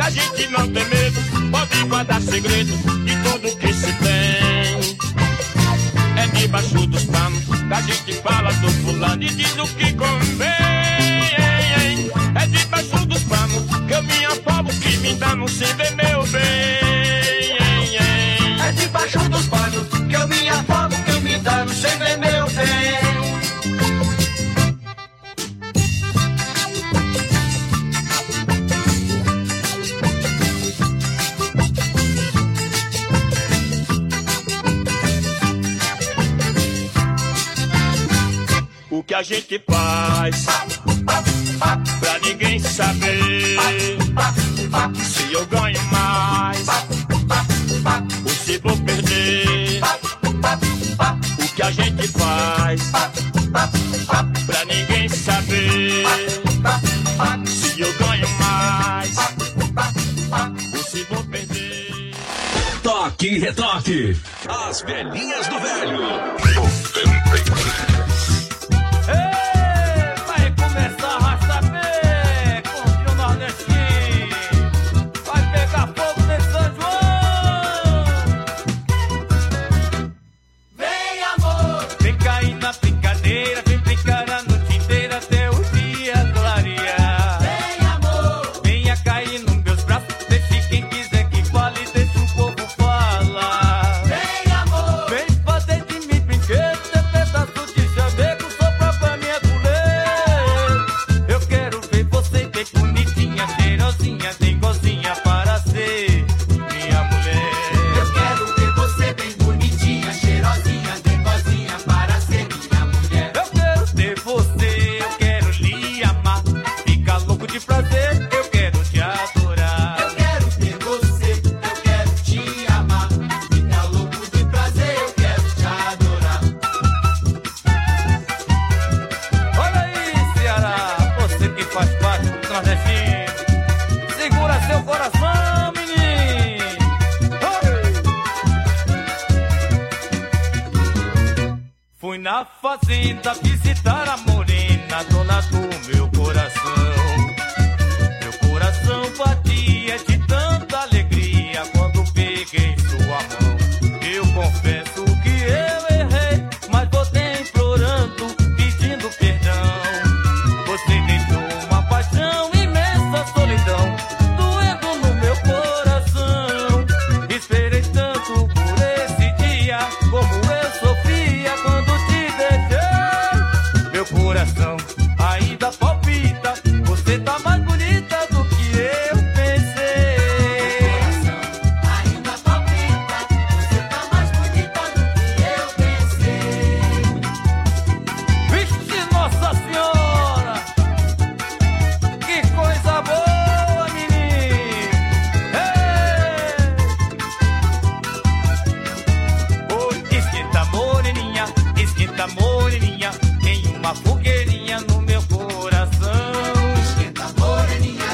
pra gente não ter medo, pode guardar segredo de tudo que se tem. É debaixo dos panos que a gente fala do fulano e diz o que convém. É debaixo dos panos que eu me afogo, que me dá no sem ver meu bem. É debaixo dos panos que eu me afogo, que me dá no sem ver meu bem. O que a gente faz pra ninguém saber se eu ganho mais ou se vou perder. O que a gente faz pra ninguém saber se eu ganho mais ou se vou perder. Toque e retoque. As velhinhas do velho. Vai começar a arrasta-pé com o trio nordestino. Vai pegar fogo nesse São João. Vem, amor, Vem cair na brincadeira, vem brincar a noite inteira até o dia clarear. vem, amor, Venha cair nos meus braços, deixe quem quiser que fale, deixa o povo falar. vem, amor, Vem fazer de mim brinquedo, ter pedaço de chaveco só pra minha colher. Eu quero ver você bem bonitinha, cheirosinha, tem cozinha para ser minha mulher. eu quero ver você bem bonitinha, cheirosinha, dengozinha para ser minha mulher. Eu quero ter você, eu quero lhe amar, fica louco de prazer, eu quero te adorar. Eu quero ter você, eu quero te amar, fica louco de prazer, eu quero te adorar. Olha aí, Ceará, você que faz parte do nordestino, segura seu coração, menino. Fui na fazenda visitar a morena, dona do meu coração. Meu coração batia de tanta alegria quando peguei sua mão. Eu confesso que eu errei, mas voltei implorando, pedindo perdão. Você deixou uma paixão, imensa solidão, doendo no meu coração. Esperei tanto por esse dia, como eu sofria quando te deixei. Meu coração ainda palpita, você tá mais bonita do que eu pensei. Ainda palpita, você tá mais bonita do que eu pensei. Vixe, Nossa Senhora! Que coisa boa, menino! Oi, esquenta moreninha, tem uma fogueirinha no meu coração. Esquenta moreninha,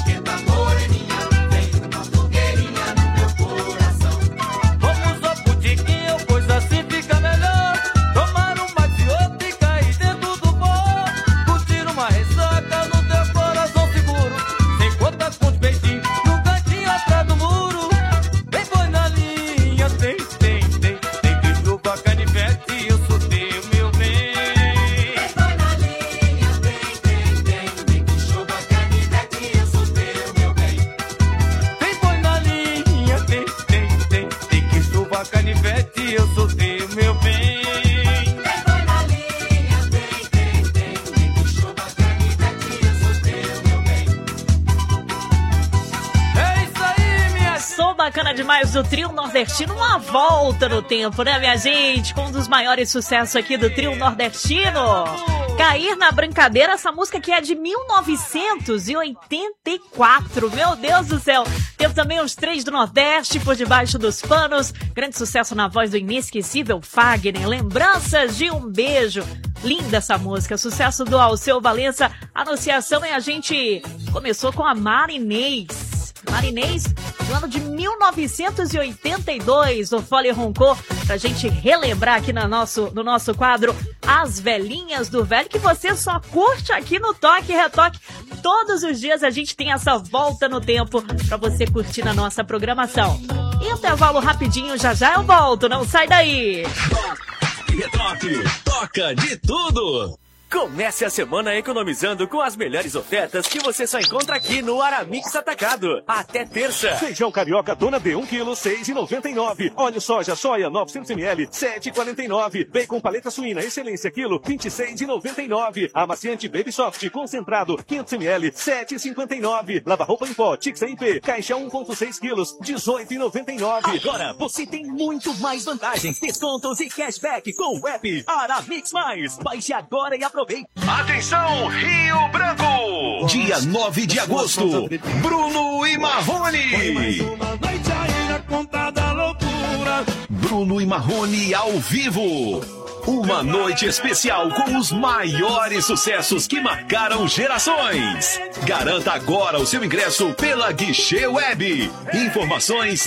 tem uma fogueirinha no meu coração. Vamos ao botiquinho, pois assim fica melhor. Tomar uma de outra e cair dentro do bar. Curtir uma ressaca no teu coração seguro. Sem conta com os beijinhos no cantinho atrás do muro. Vem, põe na linha, tem que chupa canivete, eu sou teu, meu bem. Põe na linha, tem que chuva canivete, eu sou teu, meu bem. Vem, põe na linha, tem que chupa canivete, eu sou teu, meu bem. Põe na linha, tem que chuva canivete, eu sou teu, meu bem. É isso aí, minha Som bacana demais do trio nordestino, uma volta no tempo, né, minha gente? Com um dos maiores sucessos aqui do trio nordestino. Cair na Brincadeira, essa música que é de 1984. Meu Deus do céu. Teve também os Três do Nordeste, Por Debaixo dos Panos. Grande sucesso na voz do inesquecível Fagner. Lembranças de um Beijo. Linda essa música. Sucesso do Alceu Valença. Anunciação, e a gente começou com a Marinês. Marinês, do ano de 1982, o Fole Roncou, pra gente relembrar aqui no nosso quadro As Velhinhas do Velho, que você só curte aqui no Toque e Retoque. Todos os dias a gente tem essa volta no tempo pra você curtir na nossa programação. Intervalo rapidinho, já eu volto, não sai daí! Toque e Retoque, toca de tudo! Comece a semana economizando com as melhores ofertas que você só encontra aqui no Aramix Atacado. Até terça. Feijão carioca Dona D 1 kg, 6,99. Óleo soja, soia 900 ml, 7,49. Bacon paleta suína Excelência quilo, 26,99. Amaciante Baby Soft concentrado 500 ml, 7,59. Lava roupa em pó Tix MP, caixa 1,6 kg, 18,99. Agora você tem muito mais vantagens, descontos e cashback com o app Aramix Mais. Baixe agora e aproveite. Atenção, Rio Branco! Dia 9 de agosto, Bruno e Marrone! Bruno e Marrone ao vivo! Uma noite especial com os maiores sucessos que marcaram gerações. Garanta agora o seu ingresso pela Guichê Web. Informações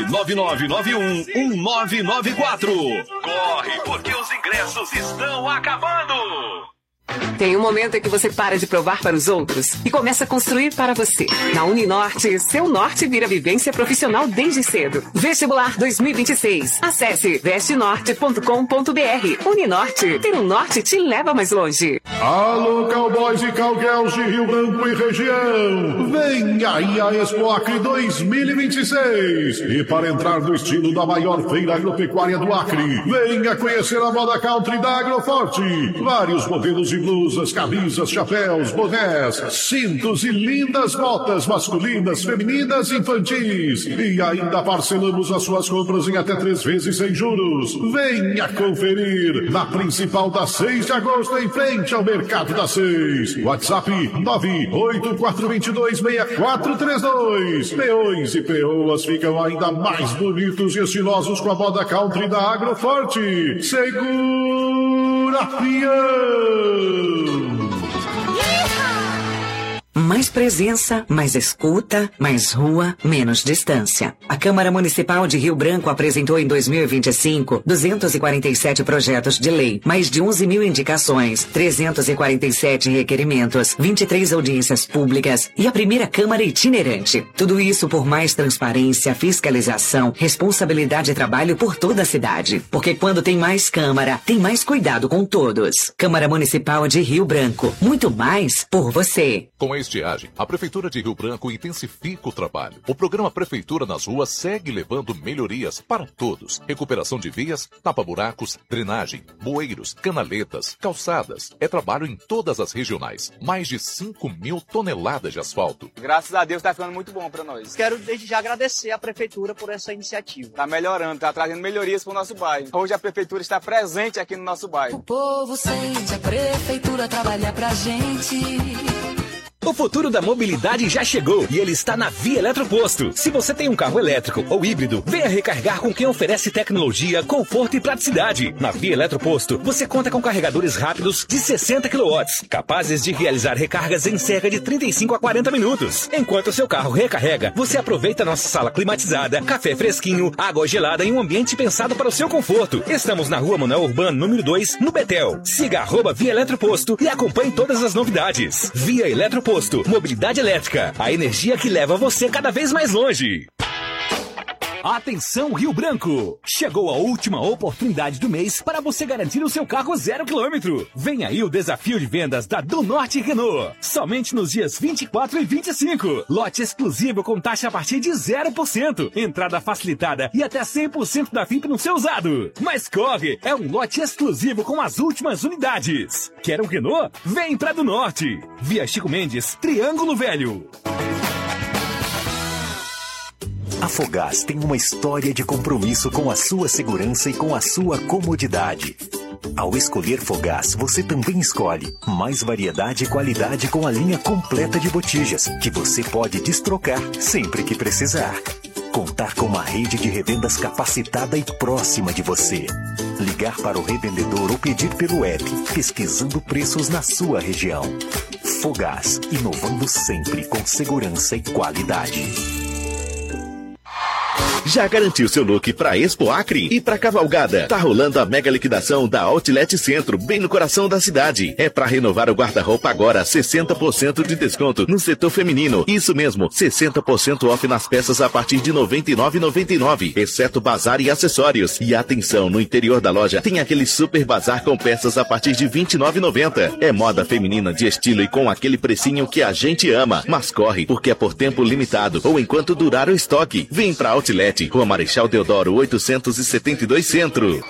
999911994. Corre, porque os ingressos estão acabando. Tem um momento em que você para de provar para os outros e começa a construir para você. Na Uninorte, seu norte vira vivência profissional desde cedo. Vestibular 2026. Acesse vestenorte.com.br. Uninorte, ter um norte te leva mais longe. Alô, cowboys e cowgirls de Rio Branco e região. Vem aí a Expo Acre 2026. E para entrar no estilo da maior feira agropecuária do Acre, venha conhecer a moda country da Agroforte. Vários modelos de blusas, camisas, chapéus, bonés, cintos e lindas botas masculinas, femininas e infantis. E ainda parcelamos as suas compras em até 3 vezes sem juros. Venha conferir na principal da 6 de agosto, em frente ao Mercado da 6. WhatsApp 984226432. Peões e peoas ficam ainda mais bonitos e estilosos com a moda country da Agroforte. Segura, peão! Mais presença, mais escuta, mais rua, menos distância. A Câmara Municipal de Rio Branco apresentou em 2025 247 projetos de lei, mais de 11 mil indicações, 347 requerimentos, 23 audiências públicas e a primeira Câmara itinerante. Tudo isso por mais transparência, fiscalização, responsabilidade e trabalho por toda a cidade. Porque quando tem mais Câmara, tem mais cuidado com todos. Câmara Municipal de Rio Branco. Muito mais por você. Com a estiagem, a Prefeitura de Rio Branco intensifica o trabalho. O programa Prefeitura nas Ruas segue levando melhorias para todos. Recuperação de vias, tapa-buracos, drenagem, bueiros, canaletas, calçadas. É trabalho em todas as regionais. Mais de 5.000 toneladas de asfalto. Graças a Deus está ficando muito bom para nós. Quero desde já agradecer à Prefeitura por essa iniciativa. Está melhorando, está trazendo melhorias para o nosso bairro. Hoje a Prefeitura está presente aqui no nosso bairro. O povo sente a Prefeitura trabalhar pra gente. O futuro da mobilidade já chegou e ele está na Via Eletroposto. Se você tem um carro elétrico ou híbrido, venha recarregar com quem oferece tecnologia, conforto e praticidade. Na Via Eletroposto, você conta com carregadores rápidos de 60 kW, capazes de realizar recargas em cerca de 35 a 40 minutos. Enquanto seu carro recarrega, você aproveita nossa sala climatizada, café fresquinho, água gelada e um ambiente pensado para o seu conforto. Estamos na Rua Manuel Urbano, número 2, no Betel. Siga @Via Eletroposto e acompanhe todas as novidades. Via Eletroposto. Mobilidade elétrica, a energia que leva você cada vez mais longe. Atenção, Rio Branco! Chegou a última oportunidade do mês para você garantir o seu carro 0 km. Vem aí o desafio de vendas da Do Norte Renault. Somente nos dias 24 e 25. Lote exclusivo com taxa a partir de 0%. Entrada facilitada e até 100% da FIP no seu usado. Mas corre! É um lote exclusivo com as últimas unidades. Quer um Renault? Vem pra Do Norte. Via Chico Mendes, Triângulo Velho. A Fogás tem uma história de compromisso com a sua segurança e com a sua comodidade. Ao escolher Fogás, você também escolhe mais variedade e qualidade com a linha completa de botijas, que você pode destrocar sempre que precisar. Contar com uma rede de revendas capacitada e próxima de você. Ligar para o revendedor ou pedir pelo app, pesquisando preços na sua região. Fogás, inovando sempre com segurança e qualidade. Já garantiu seu look pra Expo Acre e pra Cavalgada? Tá rolando a mega liquidação da Outlet Centro, bem no coração da cidade. É pra renovar o guarda-roupa agora, 60% de desconto no setor feminino. Isso mesmo, 60% off nas peças a partir de R$ 99,99, exceto bazar e acessórios. E atenção, no interior da loja tem aquele super bazar com peças a partir de R$ 29,90. É moda feminina de estilo e com aquele precinho que a gente ama. Mas corre, porque é por tempo limitado ou enquanto durar o estoque. Vem pra Outlet, Rua Marechal Deodoro 872 Centro.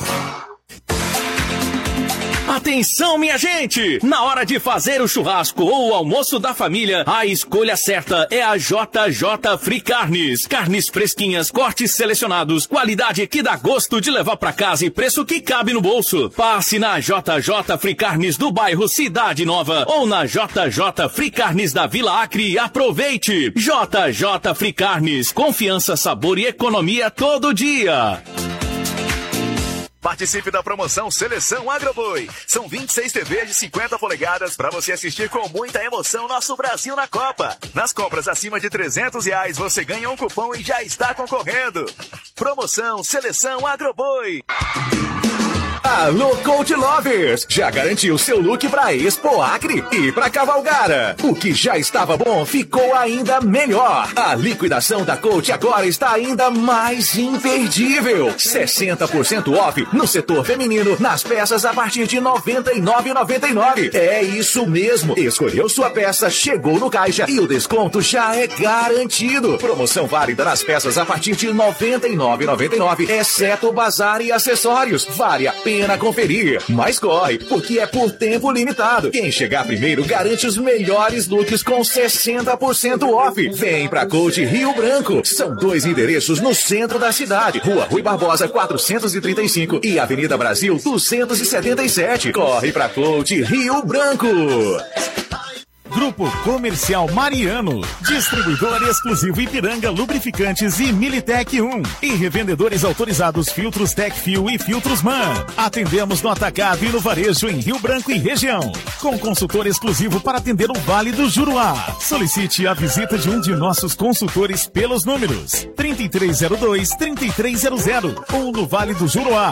Atenção, minha gente! Na hora de fazer o churrasco ou o almoço da família, a escolha certa é a JJ Free Carnes. Carnes fresquinhas, cortes selecionados, qualidade que dá gosto de levar pra casa e preço que cabe no bolso. Passe na JJ Free Carnes do bairro Cidade Nova ou na JJ Free Carnes da Vila Acre e aproveite! JJ Free Carnes, confiança, sabor e economia todo dia. Participe da promoção Seleção Agroboi. São 26 TVs de 50 polegadas para você assistir com muita emoção nosso Brasil na Copa. Nas compras acima de R$300 você ganha um cupom e já está concorrendo. Promoção Seleção Agroboi. Alô, Coach Lovers! Já garantiu seu look pra Expo Acre e pra Cavalgara. O que já estava bom ficou ainda melhor. A liquidação da Coach agora está ainda mais imperdível. 60% off no setor feminino nas peças a partir de R$ 99,99. É isso mesmo. Escolheu sua peça, chegou no caixa e o desconto já é garantido. Promoção válida nas peças a partir de R$ 99,99, exceto bazar e acessórios. Vale a pena conferir, mas corre, porque é por tempo limitado. Quem chegar primeiro garante os melhores looks com 60% off. Vem pra Coach Rio Branco. São 2 endereços no centro da cidade: Rua Rui Barbosa 435 e Avenida Brasil 277. Corre pra Coach Rio Branco. Grupo Comercial Mariano, distribuidor exclusivo Ipiranga Lubrificantes e Militec 1 e revendedores autorizados Filtros Tecfil e Filtros Man. Atendemos no atacado e no varejo em Rio Branco e região, com consultor exclusivo para atender o Vale do Juruá. Solicite a visita de um de nossos consultores pelos números 3302-3300 ou no Vale do Juruá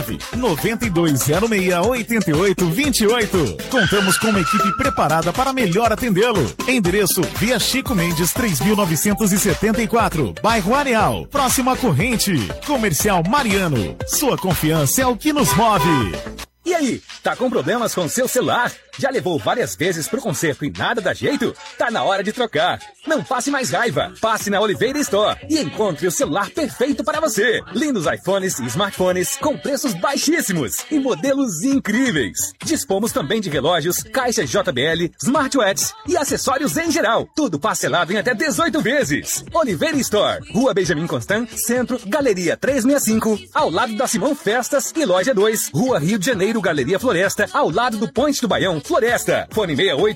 99206-8828. Contamos com uma equipe preparada para melhor atendê-lo. Endereço: Via Chico Mendes 3974, bairro Areal, próximo à Corrente. Comercial Mariano, sua confiança é o que nos move. E aí, tá com problemas com seu celular? Já levou várias vezes pro conserto e nada dá jeito? Tá na hora de trocar. Não passe mais raiva. Passe na Oliveira Store e encontre o celular perfeito para você. Lindos iPhones e smartphones com preços baixíssimos e modelos incríveis. Dispomos também de relógios, caixas JBL, smartwatches e acessórios em geral. Tudo parcelado em até 18 vezes. Oliveira Store, Rua Benjamin Constant, Centro, Galeria 365, ao lado da Simão Festas e Loja 2, Rua Rio de Janeiro, Galeria Floresta, ao lado do Ponte do Baião, Floresta. Fone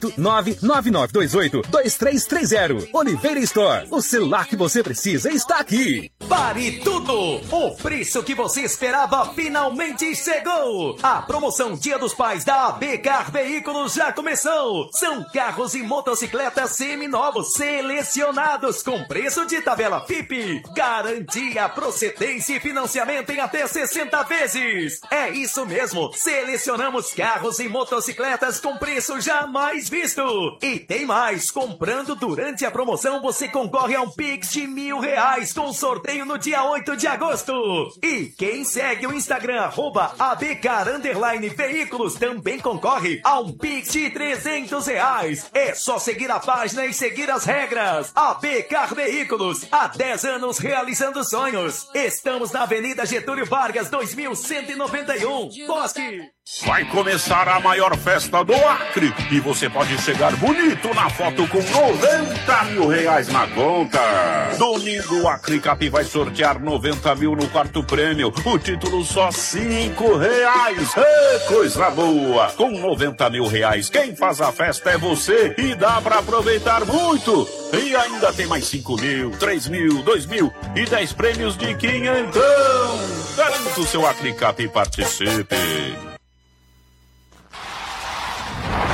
68999282330. Oliveira Store. O celular que você precisa está aqui. Pare tudo! O preço que você esperava finalmente chegou! A promoção Dia dos Pais da AB Car Veículos já começou! São carros e motocicletas seminovos selecionados com preço de tabela FIP. Garantia, procedência e financiamento em até 60 vezes. É isso mesmo! Selecionamos carros e motocicletas com preço jamais visto. E tem mais, comprando durante a promoção você concorre a um Pix de R$1.000 com sorteio no dia 8 de agosto. E quem segue o Instagram @abcar_veículos também concorre a um Pix de R$300. É só seguir a página e seguir as regras. AB Car Veículos, há 10 anos realizando sonhos. Estamos na Avenida Getúlio Vargas 2191, Bosque. Vai começar a maior festa do Acre e você pode chegar bonito na foto com R$90 mil na conta. Domingo o Acre Cap vai sortear 90 mil no quarto prêmio. O título só R$5. Coisa boa! Com 90 mil reais, quem faz a festa é você e dá pra aproveitar muito. E ainda tem mais 5 mil, 3 mil, 2 mil e 10 prêmios de 500. Garanta o seu Acre Cap e participe.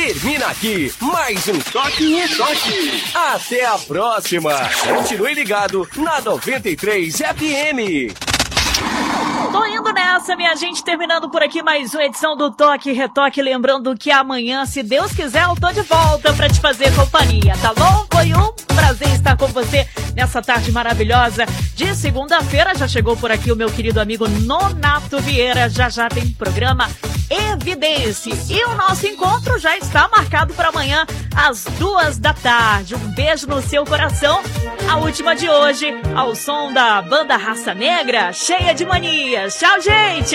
Termina aqui mais um Toque e Toque. Até a próxima. Continue ligado na 93 FM. Tô indo nessa, minha gente, terminando por aqui mais uma edição do Toque e Retoque, lembrando que amanhã, se Deus quiser, eu tô de volta pra te fazer companhia, tá bom? Foi um prazer estar com você nessa tarde maravilhosa de segunda-feira. Já chegou por aqui o meu querido amigo Nonato Vieira, já tem programa Evidência. E o nosso encontro já está marcado para amanhã às 14h. Um beijo no seu coração. A última de hoje, ao som da banda Raça Negra, cheia de manias. Tchau, gente!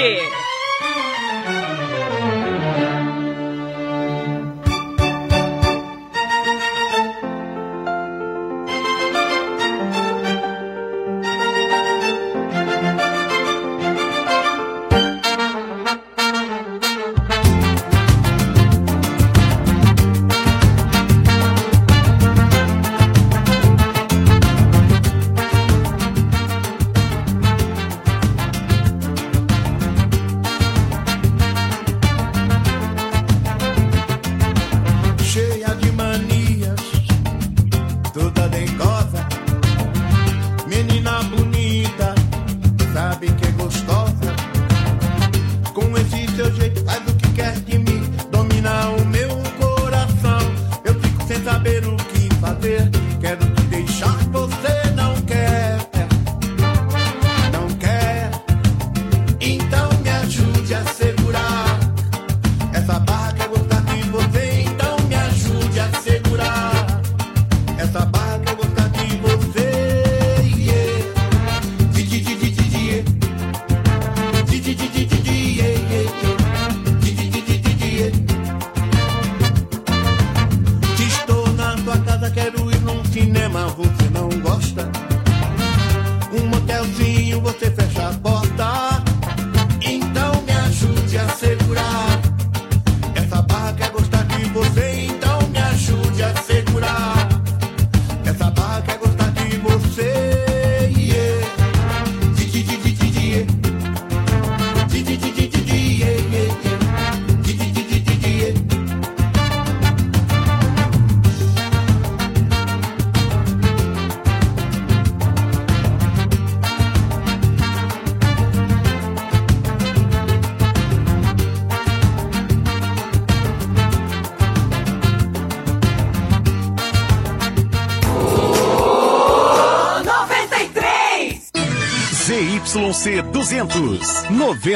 ZYC 200,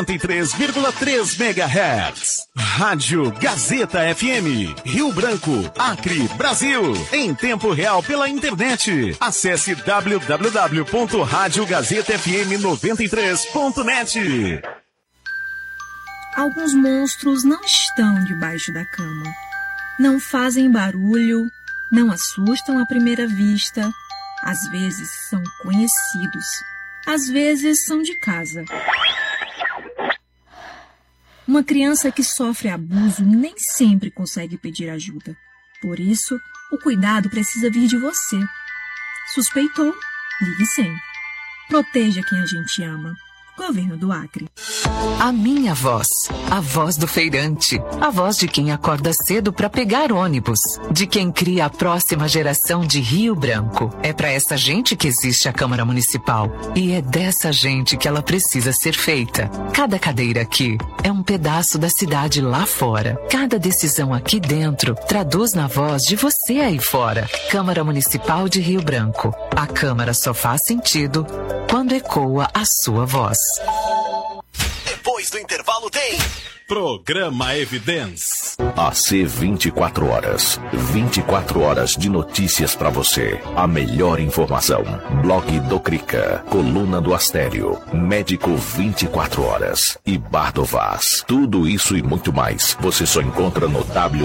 93,3 MHz. Rádio Gazeta FM, Rio Branco, Acre, Brasil. Em tempo real pela internet. Acesse www.radiogazetafm93.net. Alguns monstros não estão debaixo da cama. Não fazem barulho, não assustam à primeira vista. Às vezes são conhecidos. Às vezes são de casa. Uma criança que sofre abuso nem sempre consegue pedir ajuda. Por isso, o cuidado precisa vir de você. Suspeitou? Ligue 100. Proteja quem a gente ama. Governo do Acre. A minha voz, a voz do feirante, a voz de quem acorda cedo para pegar ônibus, de quem cria a próxima geração de Rio Branco. É para essa gente que existe a Câmara Municipal e é dessa gente que ela precisa ser feita. Cada cadeira aqui é um pedaço da cidade lá fora. Cada decisão aqui dentro traduz na voz de você aí fora. Câmara Municipal de Rio Branco. A Câmara só faz sentido quando ecoa a sua voz. Depois do intervalo tem Programa Evidência. AC 24 horas. 24 horas de notícias pra você. A melhor informação. Blog do Crica. Coluna do Astério. Médico 24 horas. E Bar do Vaz. Tudo isso e muito mais você só encontra no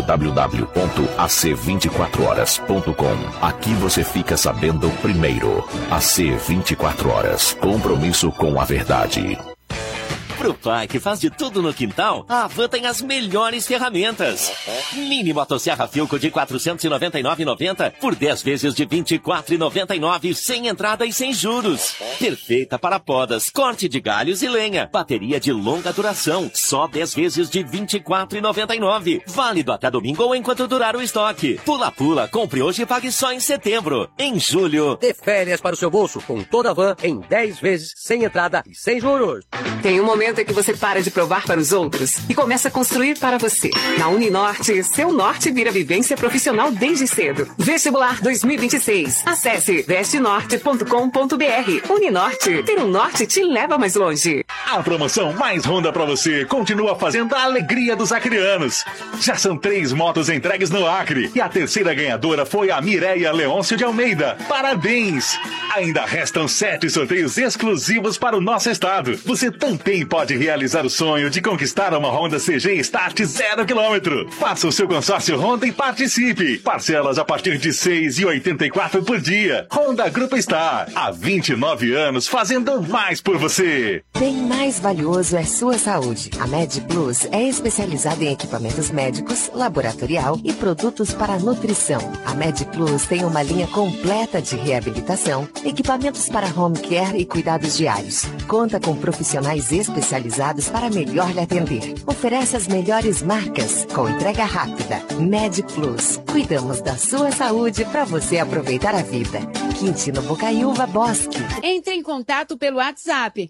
www.ac24horas.com. Aqui você fica sabendo primeiro. AC 24 horas. Compromisso com a verdade. Pro pai que faz de tudo no quintal, a Havan tem as melhores ferramentas. Mini motosserra Philco de R$ 499,90 por 10 vezes de R$ 24,99, sem entrada e sem juros. Perfeita para podas, corte de galhos e lenha. Bateria de longa duração, só 10 vezes de R$ 24,99. Válido até domingo ou enquanto durar o estoque. Pula, compre hoje e pague só em setembro. Em julho, dê férias para o seu bolso com toda a Havan em 10 vezes, sem entrada e sem juros. Tem um momento em que você para de provar para os outros e começa a construir para você. Na Uninorte, seu norte vira vivência profissional desde cedo. Vestibular 2026. Acesse vestenorte.com.br. Uninorte. Ter um norte te leva mais longe. A promoção Mais Honda pra você continua fazendo a alegria dos acrianos. Já são 3 motos entregues no Acre e a terceira ganhadora foi a Mireia Leôncio de Almeida. Parabéns! Ainda restam 7 sorteios exclusivos para o nosso estado. Você também pode realizar o sonho de conquistar uma Honda CG Start 0 km. Faça o seu consórcio Honda e participe. Parcelas a partir de R$ 6,84 por dia. Honda Grupo Star. Há 29 anos fazendo mais por você. Bem mais valioso é sua saúde. A MedPlus é especializada em equipamentos médicos, laboratorial e produtos para nutrição. A MedPlus tem uma linha completa de reabilitação, equipamentos para home care e cuidados diários. Conta com profissionais especializados para melhor lhe atender. Oferece as melhores marcas, com entrega rápida. MedPlus. Cuidamos da sua saúde para você aproveitar a vida. Quintino Bocaiúva Bosque. Entre em contato pelo WhatsApp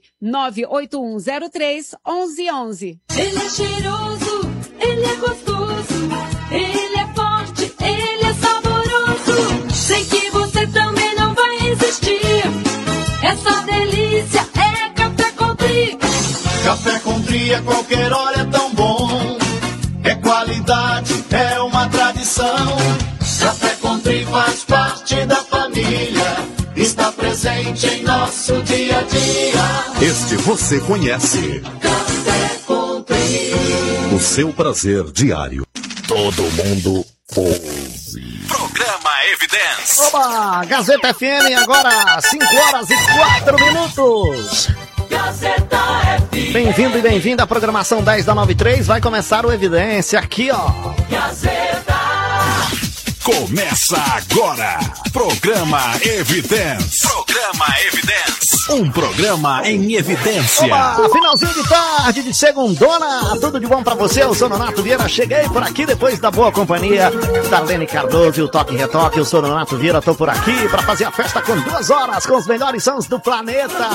98103-1111. Ele é cheiroso, ele é gostoso, ele é forte, ele é saboroso. Sei que você também não vai resistir. Essa delícia é Café Country. Café Country a qualquer hora é tão bom. É qualidade, é uma tradição. Café Country faz parte da família. Está presente em nosso dia a dia. Este você conhece. Café Country. O seu prazer diário. Todo mundo ouve. Programa Evidence. Oba! Gazeta FM, agora 5 horas e 4 minutos. Gazeta FM. Bem-vindo e bem-vinda à programação 10 da 93. Vai começar o Evidência aqui, ó. Gazeta. Começa agora. Programa Evidence. Programa Evidence. Um programa em evidência. Oba, finalzinho de tarde de segundona. Tudo de bom pra você, eu sou Nonato Vieira. Cheguei por aqui depois da boa companhia da Lene Cardoso e o Toque e Retoque. Eu sou Nonato Vieira, tô por aqui pra fazer a festa com 2 horas com os melhores sons do planeta.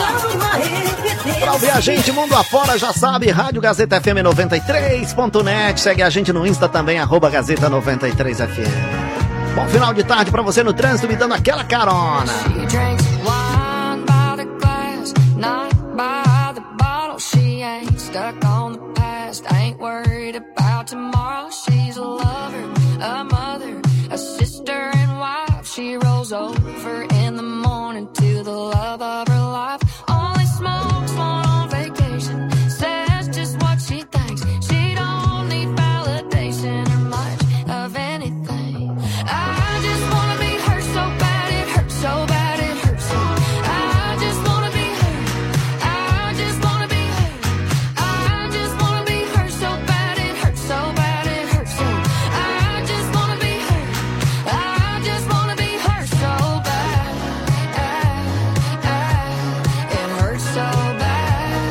Pra ouvir a gente mundo afora, já sabe, Rádio Gazeta FM 93.net. Segue a gente no Insta também, @Gazeta 93FM. Bom final de tarde pra você no trânsito, me dando aquela carona. She drinks wine by the glass, not by the bottle. She ain't stuck on the past, ain't worried about tomorrow. She's a lover, a mother, a sister and wife. She rolls over in the morning to the love of her life. Only smokes one on vacation, says just what she thinks. She don't need validation or much of anything. I just wanna be her so bad, it hurts so bad, it hurts so. I just wanna be her, I just wanna be her. I just wanna be her so bad, it hurts so bad, it hurts so. I just wanna be her, I just wanna be her so bad. It hurts so bad.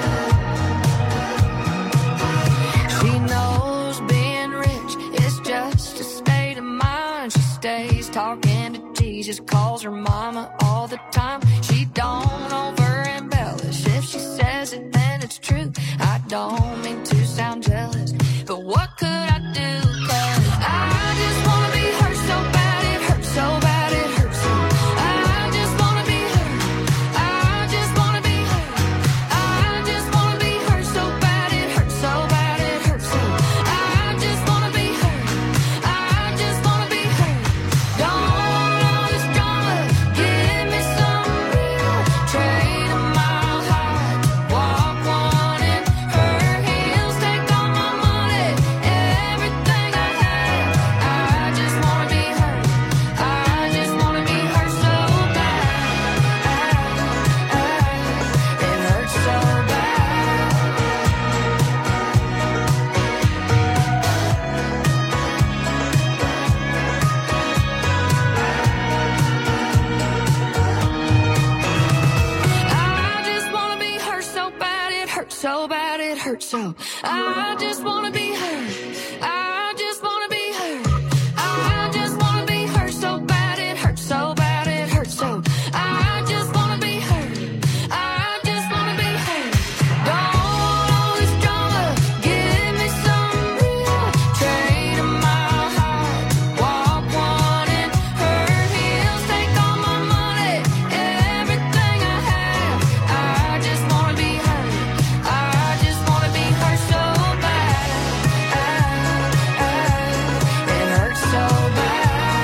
She knows being rich is just a state of mind. She stays talking to Jesus, calls her mama all the time. She don't over embellish. If she says it, then it's true. I don't mean to sound jealous, but what could I do? 'Cause I just wanna be her so bad, it hurts so bad, it hurts so. I just wanna be her, I just wanna be her. I just wanna be her so bad, it hurts so bad, it hurts so. I just wanna be her, I just wanna be her. Don't want all this drama, give me some real. Trade a mile high, walk one in her heels. so bad it hurts so. I just wanna be heard. I just wanna be heard. I just wanna be heard so bad it hurts so bad it hurts so. I just wanna be heard. I just wanna be heard. Don't always drama, give me some real. Trade my heart, walk one in her heels. Take all my money, everything I have. I just wanna be heard. I just wanna be heard so bad. It hurts so bad.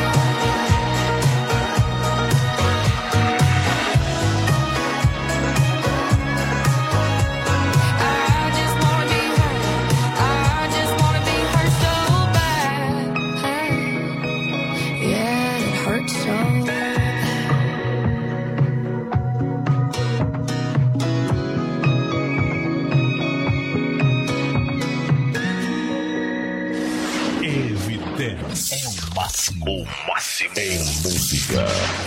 I just wanna be heard. I just wanna be heard so bad. Yeah, it hurts so bad. Evidência. É o máximo. O máximo. Em música.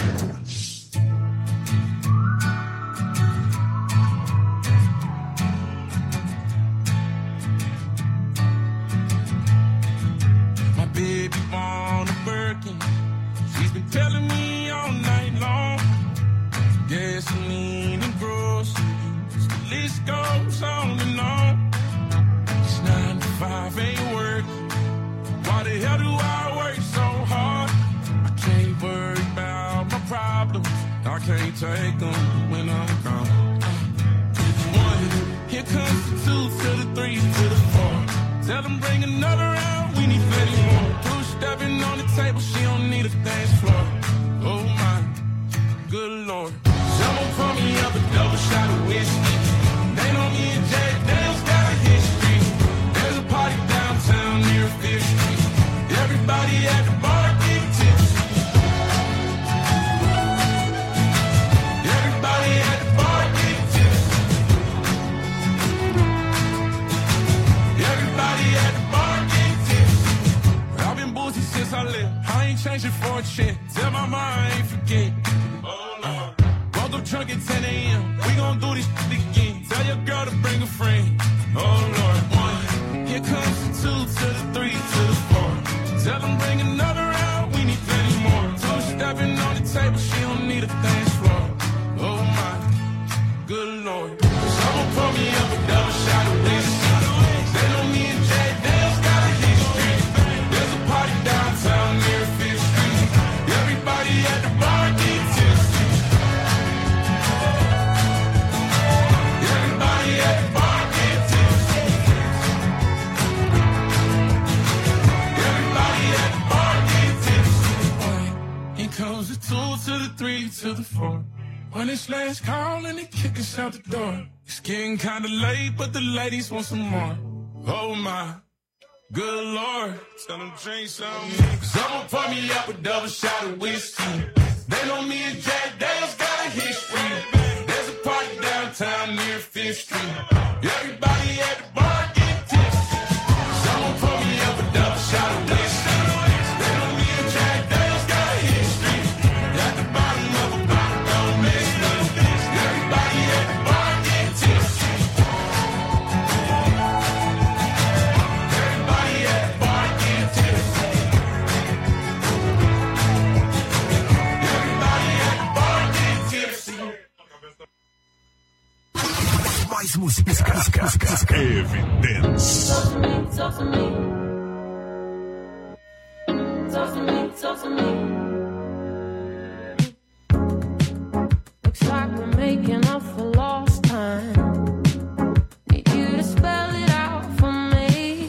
My baby on a Birkin. She's been telling me all night long. Gasoline and groceries. The list goes on and on. It's 9 to 5 ain't work. Why the hell do I work so hard? I can't worry about my problems. I can't take them when I'm gone. One, here comes the 2 to the 3 to the 4. Tell them bring another round, we need plenty more. 2 stepping on the table, she don't need a dance floor. Oh my, good lord. Someone pour me up a double shot of whiskey. They know me and Jack Daniels got a history. There's a party downtown near 5th Street. Everybody at the bar get tipsy. Everybody at the bar get tipsy. Everybody at the bar get tipsy. I've been boozy since I left. I ain't changing for a check. Tell my mom I ain't forget. Woke up drunk at 10 a.m. We gon' do this shit again. Tell your girl to bring a friend. Oh Lord, 1. Here comes the 2 to the 3 to the 4. Tell them bring another round, we need plenty more. 2 stepping on the table, she don't need a dance floor. Oh my, good lord. Someone pour me up a double shot of whiskey. They know me and Jay Dale's got a history. There's a party downtown near 5th Street. Everybody at the bar get tipsy. Everybody at the bar get tipsy. Everybody at the bar get tipsy. Here comes the 2 to the 3 to the 4. When it's last call and they kick us out the door. It's getting kinda late, but the ladies want some more. Oh my, good lord. Tell them drink something. Someone pour me up a double shot of whiskey. They know me and Jack Dale's got a history. There's a party downtown near 5th Street. Everybody at the bar get tipsy. Someone pour me up a double shot of whiskey. They know me and Jack Dale's got a history. At the bottom of a bottle, don't miss none. Everybody at the bar get tipsy. Everybody at the bar get tipsy. Everybody at the bar get tipsy. Mais músicas. Evidência. Talk to me. Talk to me, talk to me. Looks like we're making up for lost time. Need you to spell it out for me.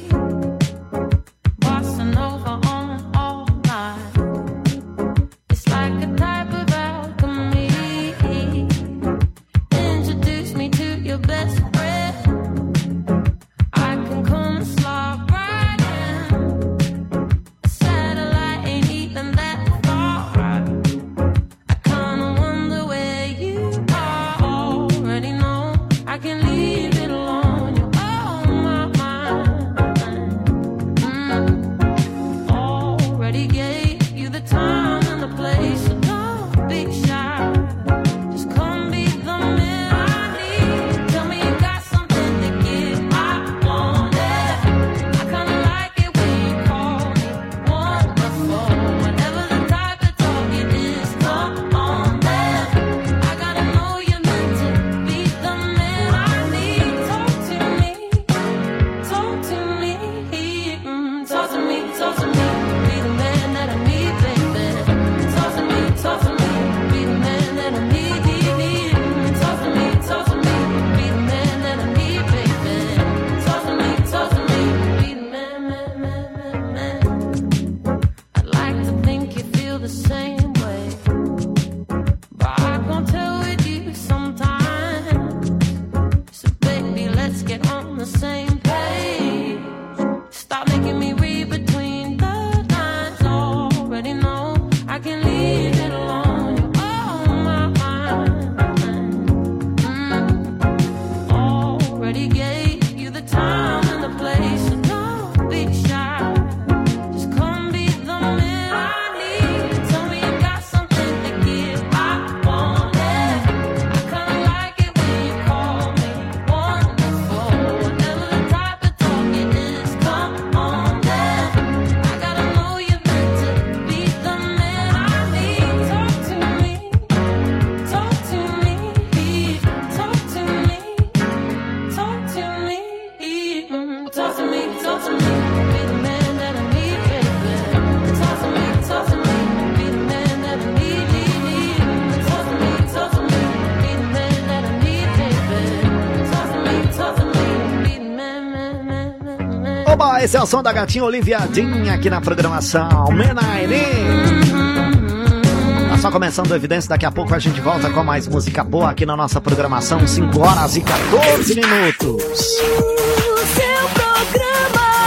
Bossa Nova on all night. It's like a type of alchemy. Introduce me to your best friend. I can come and slide right in. A satellite ain't even that far. I kinda wonder where you are. esse é o som da gatinha Oliviadinha aqui na programação Menaini. Tá só começando o Evidência, daqui a pouco a gente volta com mais música boa aqui na nossa programação, 5 horas e 14 minutos. O seu programa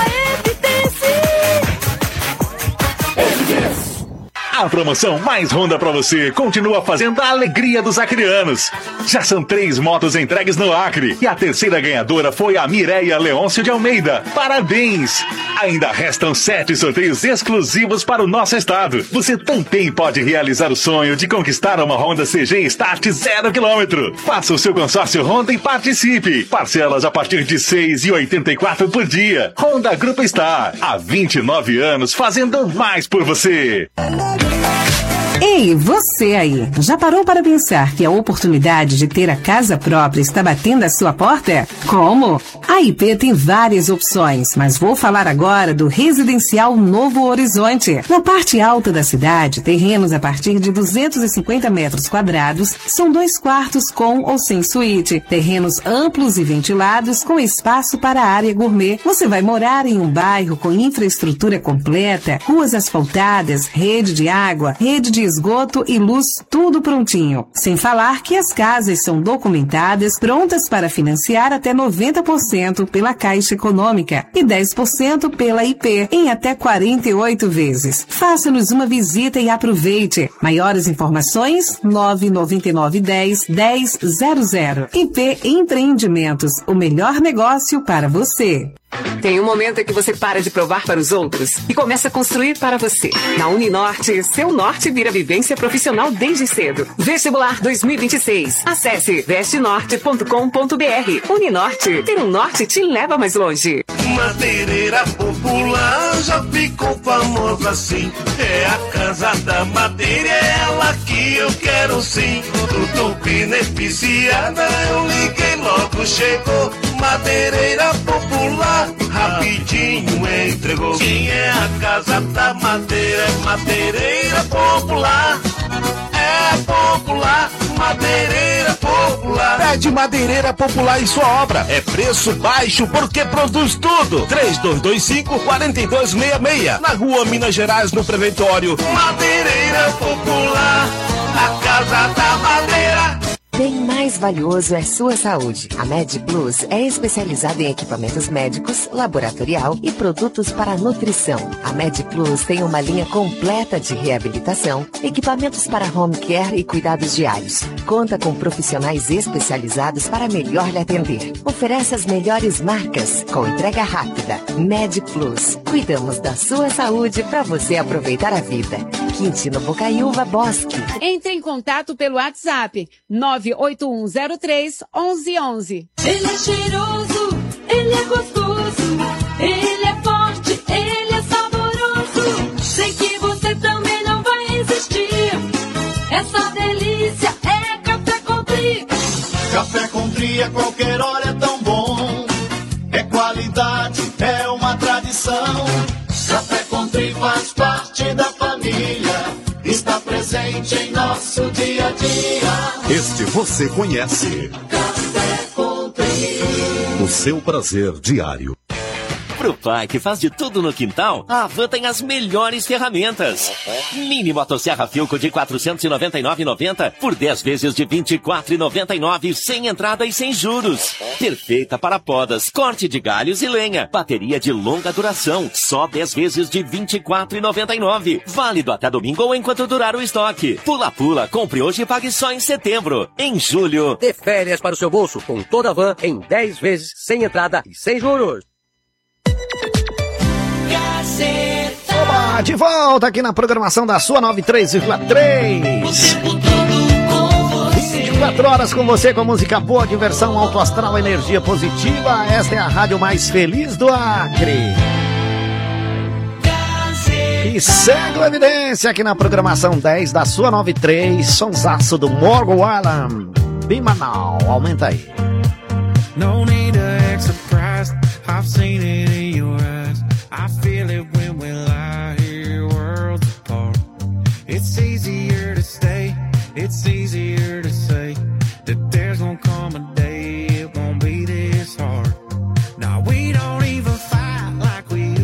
Evidência. A promoção mais Honda pra você continua fazendo a alegria dos acrianos. Já são 3 motos entregues no Acre e a terceira ganhadora foi a Mireia Leôncio de Almeida. Parabéns! Ainda restam 7 sorteios exclusivos para o nosso estado. Você também pode realizar o sonho de conquistar uma Honda CG Start 0 km. Faça o seu consórcio Honda e participe. Parcelas a partir de R$ 6,84 por dia. Honda Grupo Star, há 29 anos fazendo mais por você. Ei, você aí, já parou para pensar que a oportunidade de ter a casa própria está batendo à sua porta? Como? A IP tem várias opções, mas vou falar agora do Residencial Novo Horizonte. Na parte alta da cidade, terrenos a partir de 250 metros quadrados, são 2 quartos com ou sem suíte, terrenos amplos e ventilados com espaço para a área gourmet. Você vai morar em um bairro com infraestrutura completa, ruas asfaltadas, rede de água, rede de esgoto e luz, tudo prontinho. Sem falar que as casas são documentadas, prontas para financiar até 90% pela Caixa Econômica e 10% pela IP, em até 48 vezes. Faça-nos uma visita e aproveite. Maiores informações, 99910-1000. IP Empreendimentos, o melhor negócio para você. Tem um momento em que você para de provar para os outros e começa a construir para você. Na Uninorte, seu norte vira vivência profissional desde cedo. Vestibular 2026. Acesse vestenorte.com.br. Uninorte, ter um norte te leva mais longe. Madeireira popular já ficou famosa assim. É a casa da madeira, é ela que eu quero sim. Tudo beneficiada, eu liguei logo, chegou. Madeireira popular, rapidinho entregou. Quem é a casa da madeira? É madeireira popular. É popular, madeireira popular. Pede Madeireira Popular em sua obra. É preço baixo porque produz tudo. 3225-4266. Na rua Minas Gerais, no Preventório. Madeireira popular, a casa da madeira. Bem mais valioso é sua saúde. A MedPlus é especializada em equipamentos médicos, laboratorial e produtos para nutrição. A MedPlus tem uma linha completa de reabilitação, equipamentos para home care e cuidados diários. Conta com profissionais especializados para melhor lhe atender. Oferece as melhores marcas, com entrega rápida. MedPlus. Cuidamos da sua saúde para você aproveitar a vida. Quintino Bocaiúva Bosque. Entre em contato pelo WhatsApp 98103-1111. Ele é cheiroso, ele é gostoso, ele é forte, ele é saboroso. Sei que você também não vai resistir. Essa delícia é Café Country. Café Country a qualquer hora é tão bom. É qualidade, é uma tradição. Café Country faz parte da família. Está presente em nosso dia a dia. Este você conhece. Café Country. O seu prazer diário. Pro pai que faz de tudo no quintal, a Havan tem as melhores ferramentas. Mini motosserra Philco de R$ 499,90 por 10 vezes de R$ 24,99 sem entrada e sem juros. Perfeita para podas, corte de galhos e lenha. Bateria de longa duração, só 10 vezes de R$ 24,99. Válido até domingo ou enquanto durar o estoque. Pula-pula, compre hoje e pague só em setembro. Em julho, dê férias para o seu bolso com toda a Havan em 10 vezes sem entrada e sem juros. Oba, de volta aqui na programação da sua 93,3. 24 horas com você, com música boa, diversão, alto astral, energia positiva. Esta é a rádio mais feliz do Acre. E segue a Evidência aqui na programação 10 da sua 93. Sonsaço do Morgan Wallen. Bimanal, aumenta aí. No need to act surprised, I've seen it in your eyes. I feel it when we lie here worlds apart. It's easier to stay, it's easier to say that there's gonna come a day it won't be this hard. Now we don't even fight like we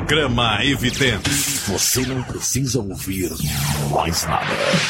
Programa Evidente. Você não precisa ouvir mais nada.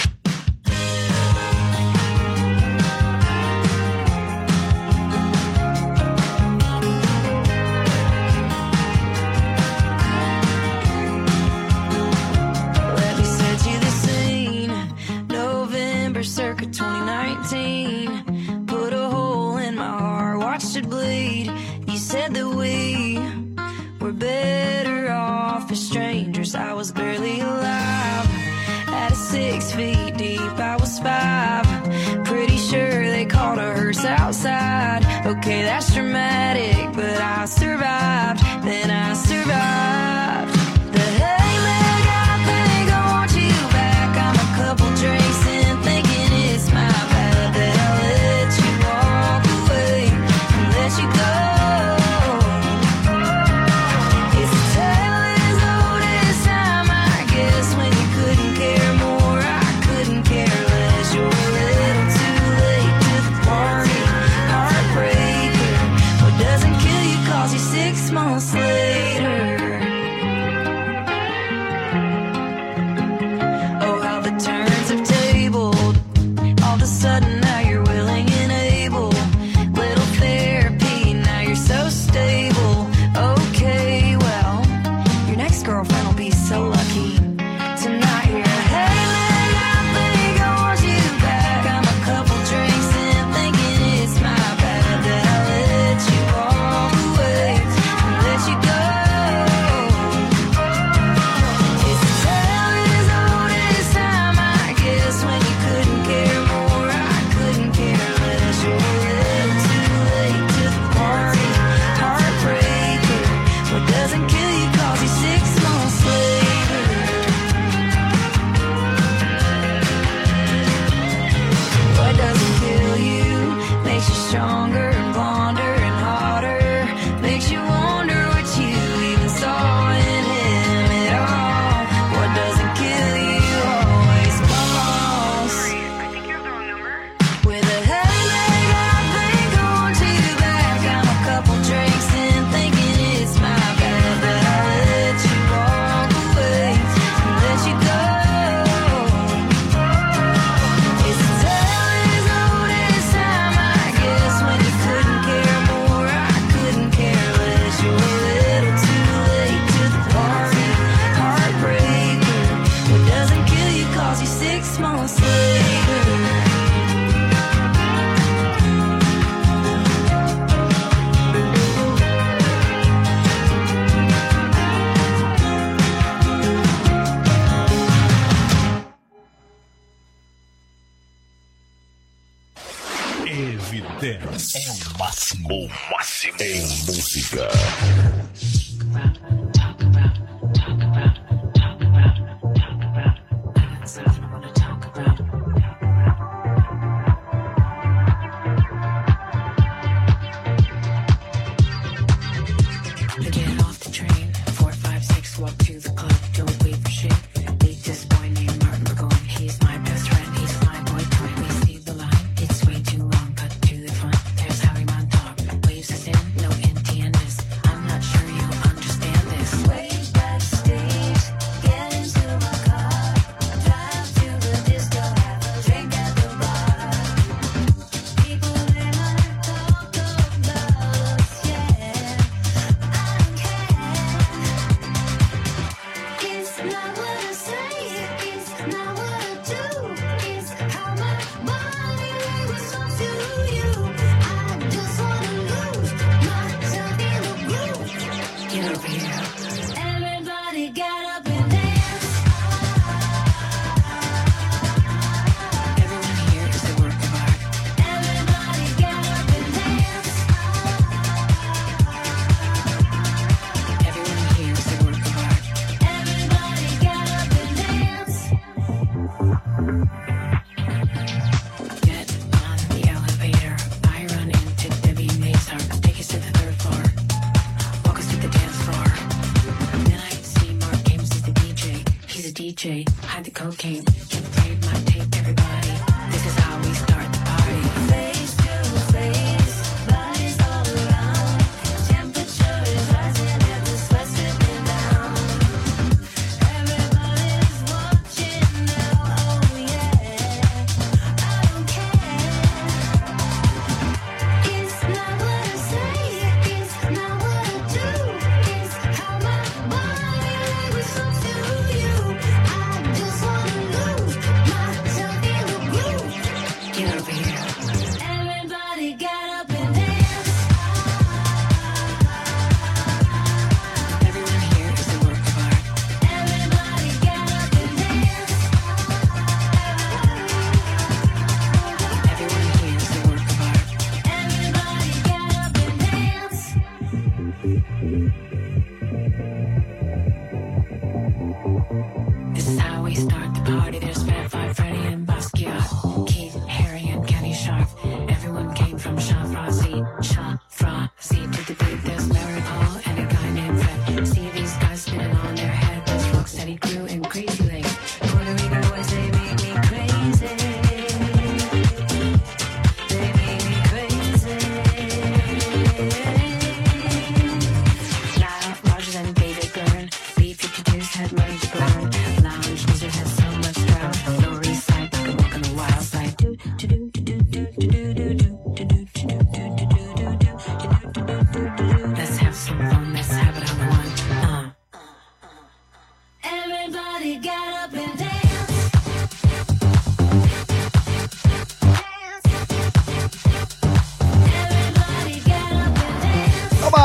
Let me set you the scene. November circa 2019. Put a hole in my heart, watched it bleed. You said that we were better off as strangers. I was barely alive. At 6 feet deep, I was 5. Pretty sure they called a hearse outside. Okay, that's dramatic, but I survived. Then I survived. The hey leg, I think I want you back. I'm a couple drinks in, thinking it's my bad that I let you walk away and let you go. It's a tale as old as time, I guess. When you couldn't care more, I couldn't care less. You're a little too late to the party, heartbreaker. What doesn't kill you calls you 6 months later. Oh, how the turns have tabled. All of a sudden now you're willing and able. Little therapy, now you're so stable. Okay, well, your next girlfriend will be so lucky to not hear, hey man, I think I want you back. I'm a couple drinks in, thinking it's my bad that I let you walk away and let you go. It's a tale as old as time, I guess. When you couldn't care more, I couldn't care less. You're a little too late to the party, heartbreaker. What doesn't kill you calls you 6 months later. What doesn't kill you makes you stronger and blonder and hotter. Makes you wonder what you even saw in him at all. What doesn't kill you always falls. With a hey leg, I think I want you back. I'm a couple drinks in, thinking it's my bad that I let you walk away and let you go. It's a tale as old as time, I guess. When you couldn't care more, I couldn't care less. You're a little too late to the party, heartbreaker. What doesn't kill you calls you 6 months later. Evidente. É o máximo em música. I get off the train, 4, 5, 6, walk to the club, don't wait for shit. Meet this boy named Martin Burgoyne. He's my best friend, he's my boy toy. We see the line, it's way too long, cut to the front. There's Harry Montauk, waves us in, no entiendes. I'm not sure you understand this. Way backstage, get into my car, drive to the disco, have a drink at the bar. People they might talk about us, yeah. It's not what I say, it's not what I do. It's how my body responds to you. I just wanna lose myself in the groove. Get over here. Everybody get up and dance. Everyone here is a work of art. Everybody get up and dance. Everyone here is a work of art. Everybody get up and dance. Get on the elevator. I run into Debbie Mazar. Take us to the 3rd floor. Walk us to the dance floor. Then I see Mark Games is the DJ. He's a DJ. Hide the cocaine. Can play my tape, everybody. This is how we start the party. Face to face, bodies all around. Temperature is rising at the sweat slipping down.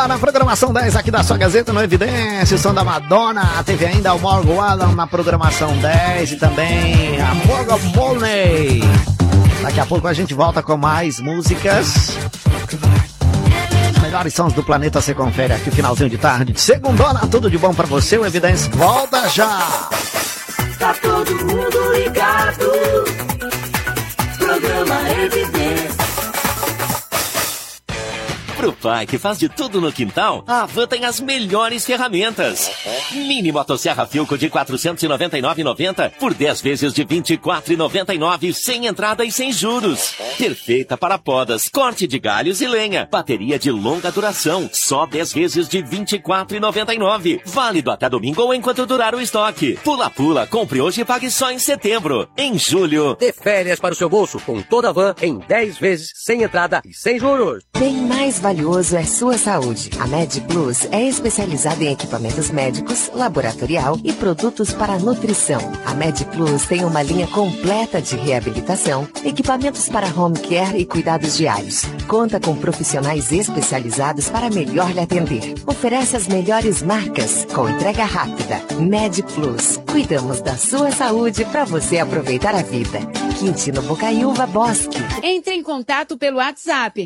Ó, na programação 10 aqui da sua Gazeta, no Evidência, o som da Madonna. Teve ainda o Morgan Wallen na programação 10 e também a Morgan Wallen. Daqui a pouco a gente volta com mais músicas. Os melhores sons do planeta você confere aqui, finalzinho de tarde. De segundona, tudo de bom pra você. O Evidência volta já. Tá todo mundo ligado. Programa Evidência. Pro pai que faz de tudo no quintal, a Havan tem as melhores ferramentas. Mini motosserra Philco de R$ 499,90 por 10 vezes de R$ 24,99 sem entrada e sem juros. Perfeita para podas, corte de galhos e lenha. Bateria de longa duração, só 10 vezes de R$ 24,99. Válido até domingo ou enquanto durar o estoque. Pula, compre hoje e pague só em setembro. Em julho, dê férias para o seu bolso com toda a Havan em 10 vezes sem entrada e sem juros. Bem mais valioso é sua saúde. A MedPlus é especializada em equipamentos médicos, laboratorial e produtos para nutrição. A MedPlus tem uma linha completa de reabilitação, equipamentos para home care e cuidados diários. Conta com profissionais especializados para melhor lhe atender. Oferece as melhores marcas com entrega rápida. MedPlus. Cuidamos da sua saúde para você aproveitar a vida. Quintino Bocaiúva Bosque. Entre em contato pelo WhatsApp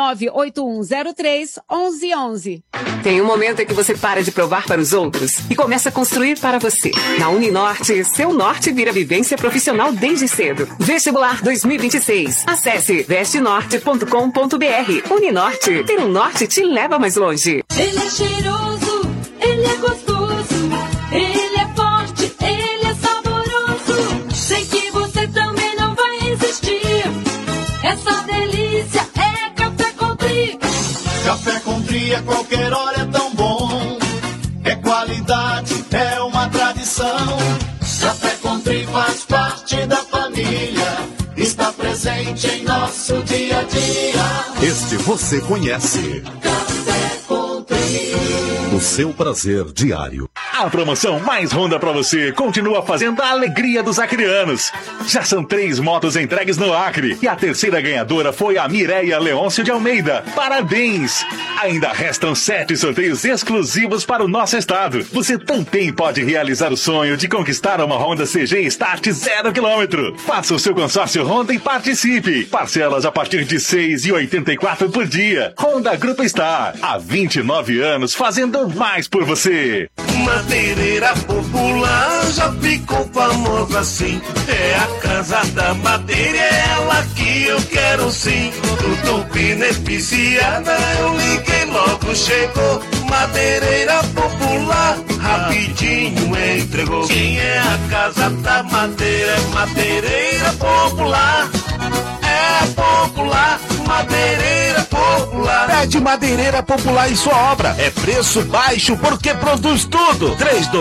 98103-1111. Tem um momento em que você para de provar para os outros e começa a construir para você. Na Uninorte, seu norte vira vivência profissional desde cedo. Vestibular 2026. Acesse vestenorte.com.br. Uninorte. Ter um norte te leva mais longe. Ele é cheiroso, ele é gostoso, ele é forte, ele é saboroso. Sei que você também não vai resistir. Essa delícia é Café Country. Café Country a qualquer hora é tão bom. É qualidade, é uma tradição. Café Country faz parte da família. Está presente em nosso dia a dia. Este você conhece. Café Country. O seu prazer diário. A promoção mais Honda pra você continua fazendo a alegria dos acrianos. Já são 3 motos entregues no Acre e a terceira ganhadora foi a Mireia Leôncio de Almeida. Parabéns! Ainda restam 7 sorteios exclusivos para o nosso estado. Você também pode realizar o sonho de conquistar uma Honda CG Start 0 km. Faça o seu consórcio Honda e participe. Parcelas a partir de R$ 6,84 por dia. Honda Grupo Star, há 29 anos fazendo mais por você. Madeireira popular já ficou famosa assim. É a casa da madeira, é ela que eu quero sim. Tudo beneficiada, eu liguei logo, chegou. Madeireira popular, rapidinho entregou. Quem é a casa da madeira? É madeireira popular. É popular, madeireira popular. Pede Madeireira Popular em sua obra. É preço baixo porque produz tudo.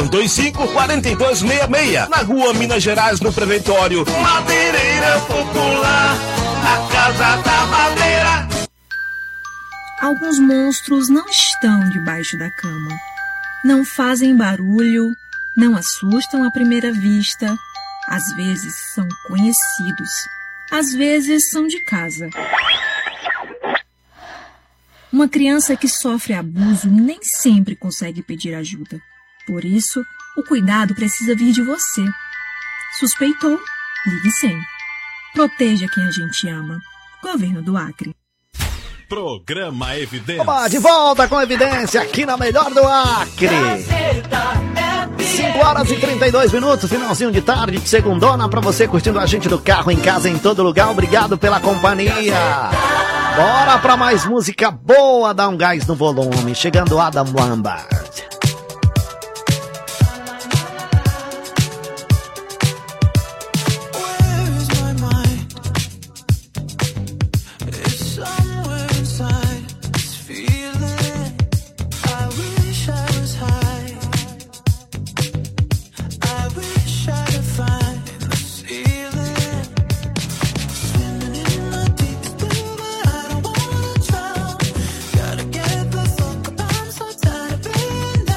3225-4266. Na rua Minas Gerais, no Preventório. Madeireira Popular, a casa da madeira. Alguns monstros não estão debaixo da cama. Não fazem barulho, não assustam à primeira vista. Às vezes são conhecidos. Às vezes são de casa. Uma criança que sofre abuso nem sempre consegue pedir ajuda. Por isso, o cuidado precisa vir de você. Suspeitou? Ligue 100. Proteja quem a gente ama. Governo do Acre. Programa Evidência. Oba, de volta com Evidência aqui na Melhor do Acre. 5 horas e 32 minutos, finalzinho de tarde, de segundona, pra você curtindo a gente do carro, em casa, em todo lugar. Obrigado pela companhia. Bora pra mais música boa, dá um gás no volume. Chegando Adam Lambert. Gotta get the fuck up, I'm so tired of being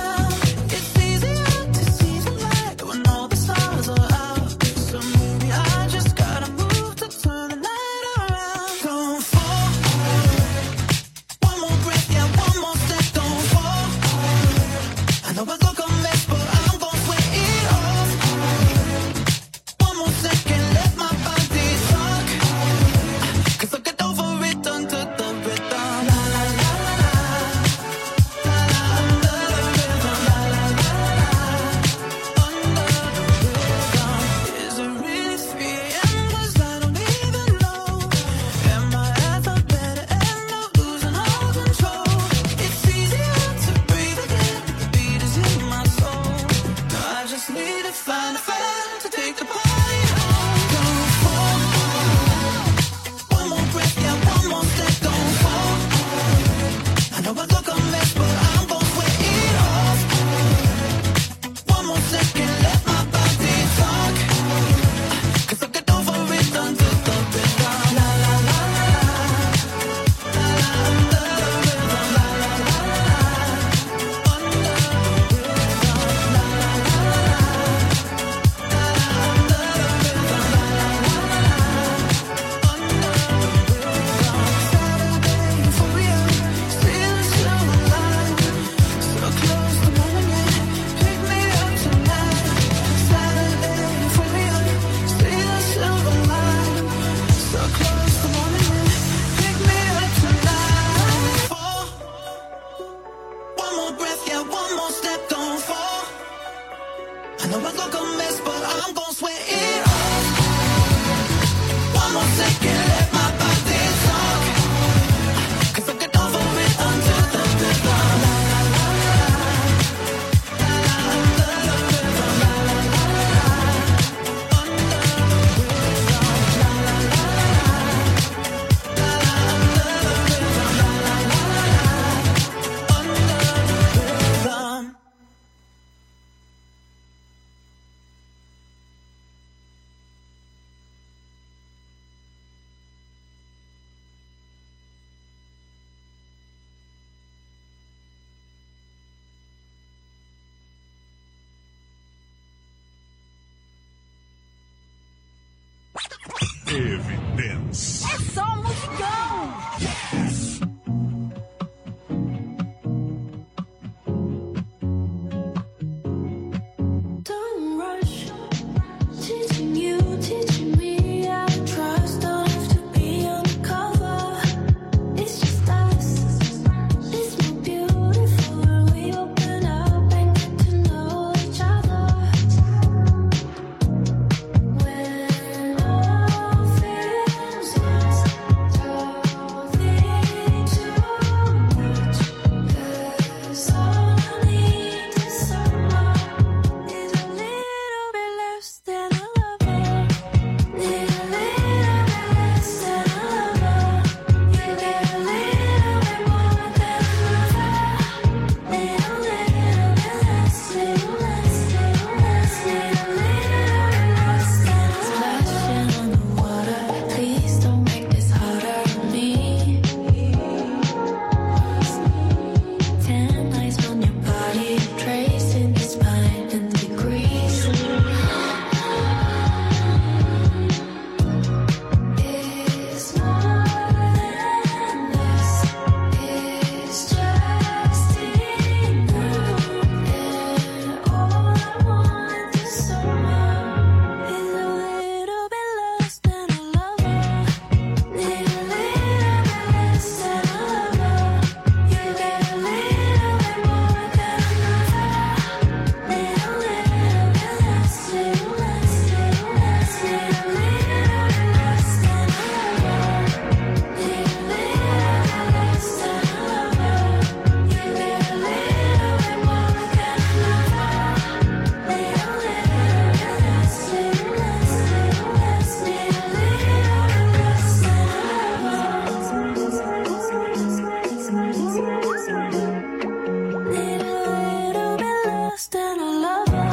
Evidence. É só musicão. Don't rush, teaching you, teaching me how to trust. Don't have to be undercover. It's just us. It's more beautiful when we open up and get to know each other. When all feels lost, don't think too much. 'Cause all I need is someone. Is a little bit less than a lover. Need a little bit less than a lover. You get a little bit more than a lover. Need a little bit less, little less, little less. Need a little bit less than a splashing on the water. Please don't make this harder on me. 10 eyes on your body, tracing your spine in degrees. It's more than this. It's just enough. And all I want is someone. Is a little bit less than a lover. Need a little bit less than a lover. You get a little bit more than a lover. Need a little bit less, little less, little less. Need a little bit less than a lover. Need a little bit less than a lover. You get a little bit more than a lover. Need a little bit less, little less, little less. Need a little bit less than a lover. Need a little bit less than a lover.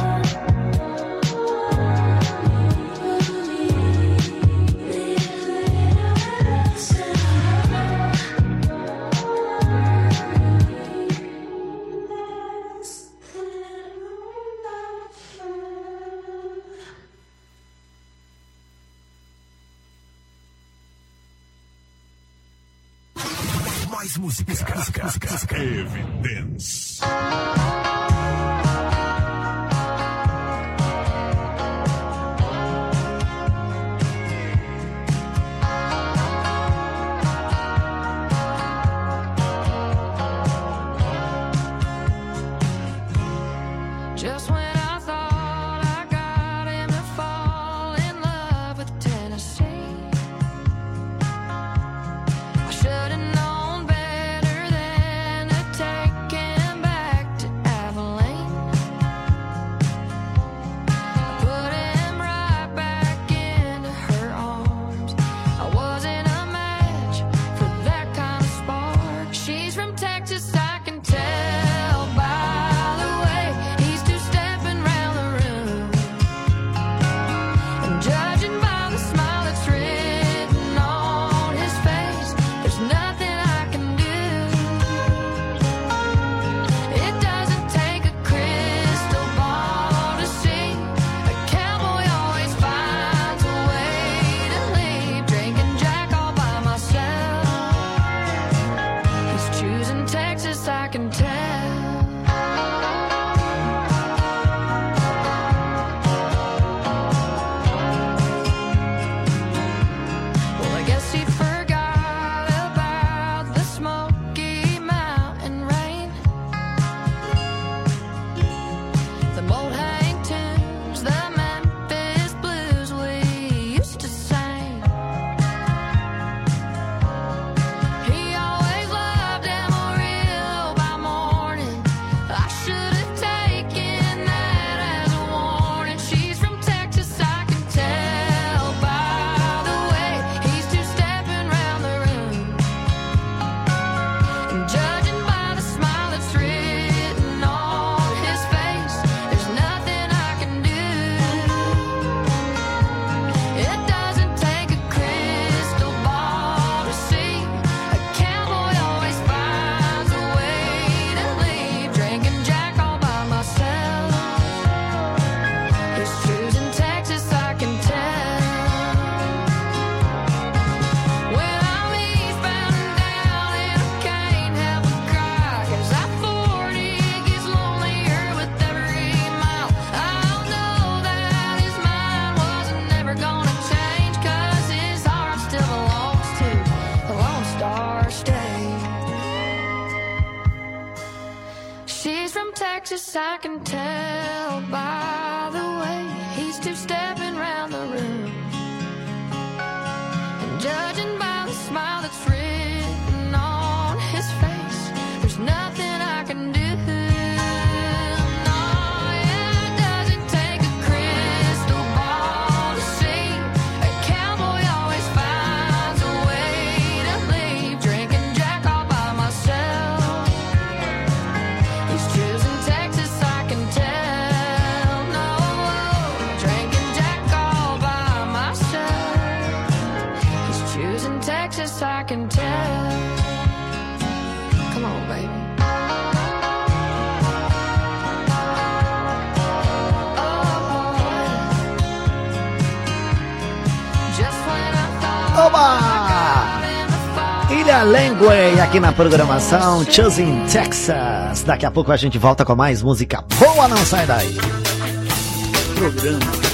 Mais música. Evidence. Just when I thought I got him to fall in love with Tennessee, I should have known better than to take him back to Texas, I can tell by the way he's two-stepping round the room. And judging by the smile that's written on his face, there's nothing I can do. I can tell. Come on, baby. Oba! Ilha Language aqui na programação Choosing Texas. Daqui a pouco a gente volta com mais música boa, não sai daí. Programa